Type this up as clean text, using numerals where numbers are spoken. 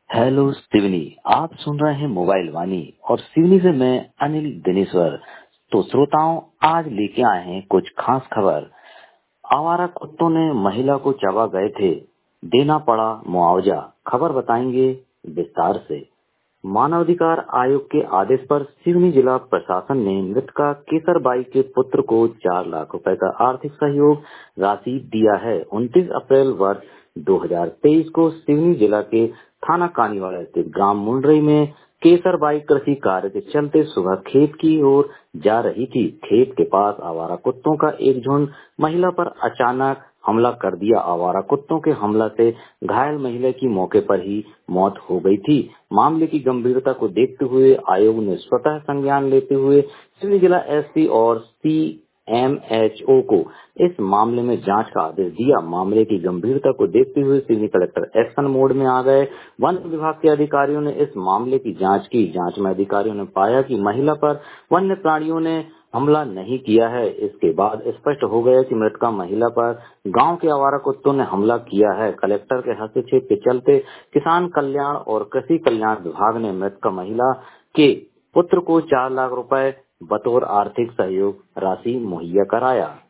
Hello Seoni. आप सुन रहे हैं मोबाइल वाणी और सिवनी से मैं अनिल दिनेश्वर। तो श्रोताओं, आज लेके आए हैं कुछ खास खबर। आवारा कुत्तों ने महिला को चबा गए थे, देना पड़ा मुआवजा। खबर बताएंगे विस्तार से। मानवाधिकार आयोग के आदेश पर सिवनी जिला प्रशासन ने मृतका केसरबाई के पुत्र को 4 लाख रुपए का आर्थिक सहयोग राशि दिया है। 29 अप्रैल वर्ष 2023 को सिवनी जिला के थाना कानीवाड़ा स्थित ग्राम मुंडरई में केसरबाई कृषि कार्य के चलते सुबह खेत की ओर जा रही थी। खेत के पास आवारा कुत्तों का एक झुंड महिला पर अचानक हमला कर दिया। आवारा कुत्तों के हमला से घायल महिला की मौके पर ही मौत हो गई थी। मामले की गंभीरता को देखते हुए आयोग ने स्वतः संज्ञान लेते हुए सिवनी जिला एसपी और सीएमएचओ को इस मामले में जांच का आदेश दिया। मामले की गंभीरता को देखते हुए सिवनी कलेक्टर एक्शन मोड में आ गए। वन विभाग के अधिकारियों ने इस मामले की जांच की। जांच में अधिकारियों ने पाया कि महिला पर वन्य प्राणियों ने हमला नहीं किया है। इसके बाद स्पष्ट हो गया कि मृतका महिला पर गांव के आवारा कुत्तों ने हमला किया है। कलेक्टर के हस्तक्षेप के चलते किसान कल्याण और कृषि कल्याण विभाग ने मृतका महिला के पुत्र को 4 लाख रुपए बतौर आर्थिक सहयोग राशि मुहैया कराया।